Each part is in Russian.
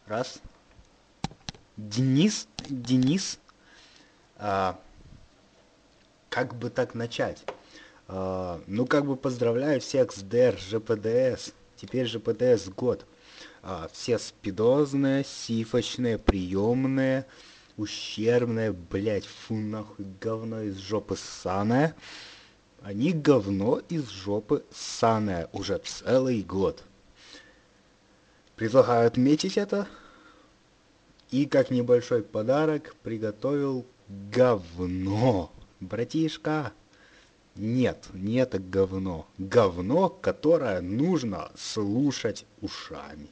Раз. Денис. А, как бы так начать? Ну, как бы поздравляю всех с ДР, ЖПДС. Теперь ЖПДС год. Все спидозные, сифочные, приемные, ущербные, блять, фу нахуй, говно из жопы ссаное. Они говно из жопы ссаное уже целый год. Предлагаю отметить это. И как небольшой подарок приготовил говно. Братишка, нет, не это говно. Говно, которое нужно слушать ушами.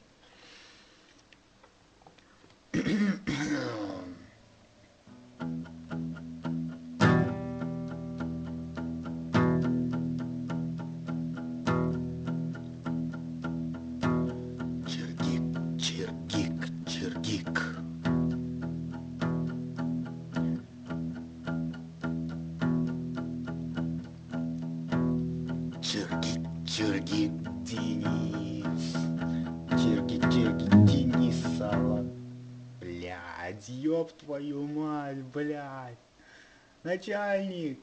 Чергик, чергик, чергик. Чергик, чергик, Денис. Чергик, чергик, Денис, сало. Блядь, ёб твою мать, блядь. Начальник.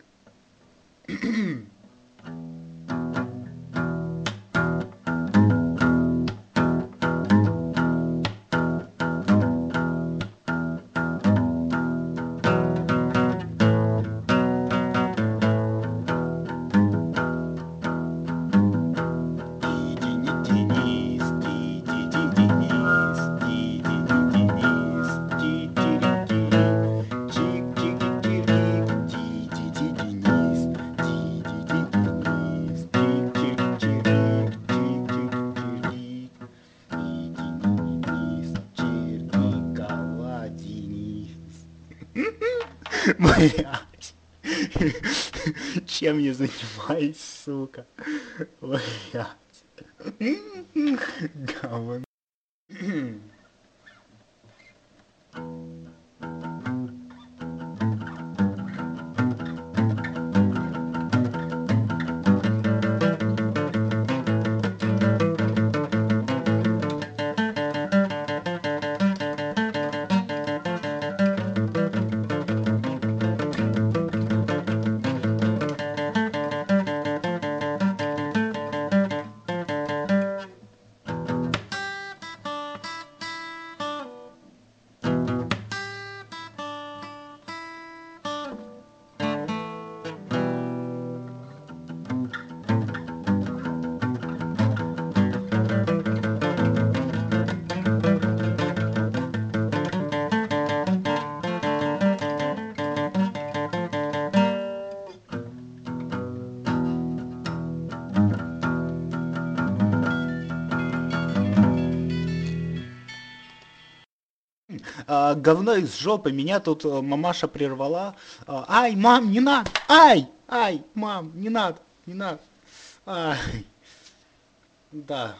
Блять. Чем я занимаюсь, сука? Блять. Говно. Говно из жопы, меня тут мамаша прервала. Ай, мам, не надо! Ай, мам, не надо, не надо. Ай, да.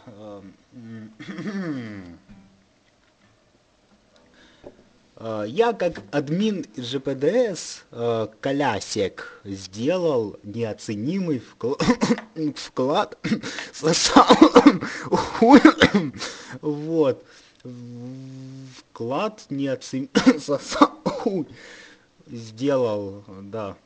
Я как админ ЖПДС колясек сделал неоценимый вклад сосал хуй. Вот. Вклад неоценимый сосал хуй. Сделал, да.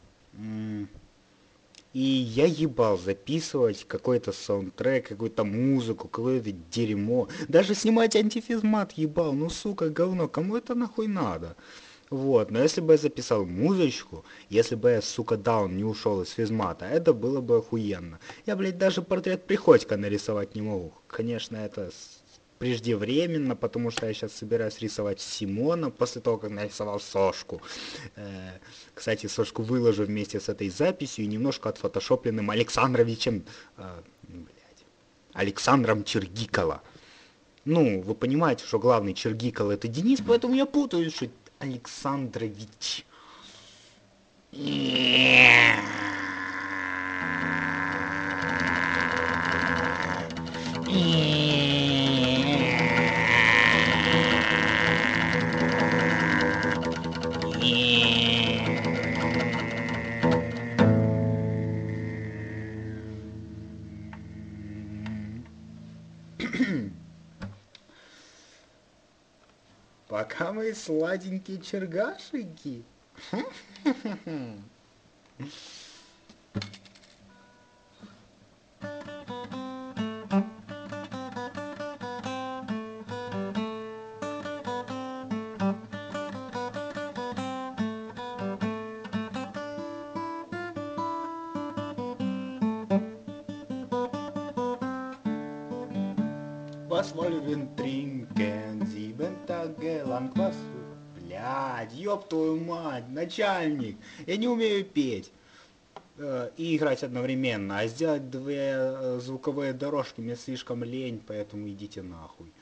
И я ебал записывать какой-то саундтрек, какую-то музыку, какое-то дерьмо. Даже снимать антифизмат ебал, ну сука, говно, кому это нахуй надо? Вот, но если бы я записал музычку, если бы я, сука, даун не ушел из физмата, это было бы охуенно. Я, блядь, даже портрет Приходько нарисовать не могу. Конечно, это преждевременно, потому что я сейчас собираюсь рисовать Симона после того, как нарисовал Сошку. Кстати, Сошку выложу вместе с этой записью и немножко отфотошопленным Александровичем, Александром Чергикола. Ну, вы понимаете, что главный Чергикол это Денис, поэтому я путаю, что Александрович. Пока мы сладенькие чергашеньки. Was wollen wir trinken? 7 Tage lang was? Блядь, ёб твою мать, начальник. Я не умею петь и играть одновременно, а сделать две звуковые дорожки мне слишком лень, поэтому идите нахуй.